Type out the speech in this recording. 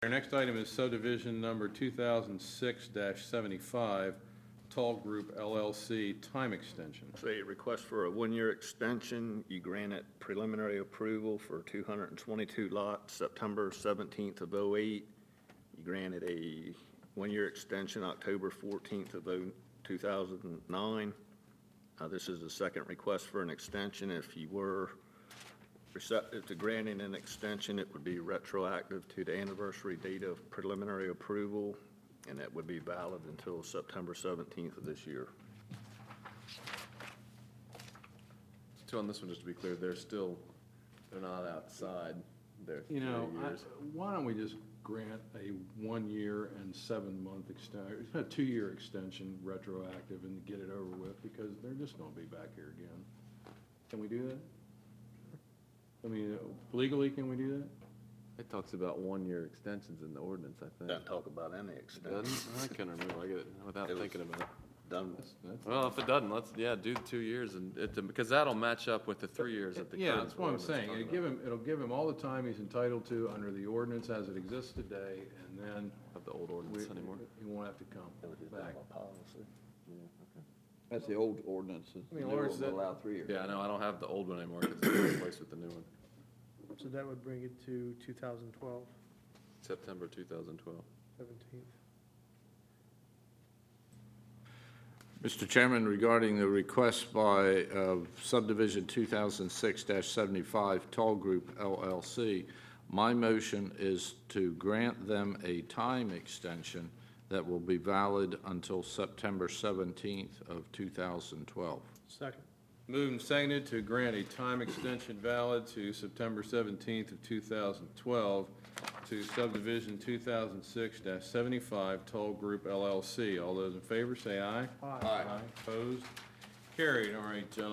Our next item is subdivision number 2006-75, Tall Group LLC time extension. It's a request for a one-year extension. You granted preliminary approval for 222 lots, September 17th of '08. You granted a one-year extension, October 14th of 2009. This is the second request for an extension. If you were receptive to granting an extension, it would be retroactive to the anniversary date of preliminary approval, and that would be valid until September 17th of this year. So on this one, just to be clear, they're not outside their 3 years. Why don't we just grant a 1 year and 7 month extension, a 2 year extension retroactive and get it over with, because they're just going to be back here again. Can we do that? I mean, legally, can we do that? It talks about 1 year extensions in the ordinance, I think. Doesn't talk about any It extension. doesn't? I couldn't remember. I get it without It was thinking about it. Done. Well, if it doesn't, let's do 2 years, and because that'll match up with the 3 years that the Yeah, current that's what I'm ordinance saying. talks It'll give him all the time he's entitled to under the ordinance as it exists today, and then about the old ordinance anymore. he won't have to come back. Policy. That's the old ordinance. The mean, new Laura's one that- will allow 3 years. Yeah, I know. I don't have the old one anymore because it's replaced with the new one. So that would bring it to 2012, September 2012. 17th. Mr. Chairman, regarding the request by subdivision 2006-75 Tall Group LLC, my motion is to grant them a time extension that will be valid until September 17th of 2012. Second. Moved and seconded to grant a time extension valid to September 17th of 2012 to subdivision 2006-75 Toll Group LLC. All those in favor say aye. Aye. Opposed? Carried. All right, gentlemen.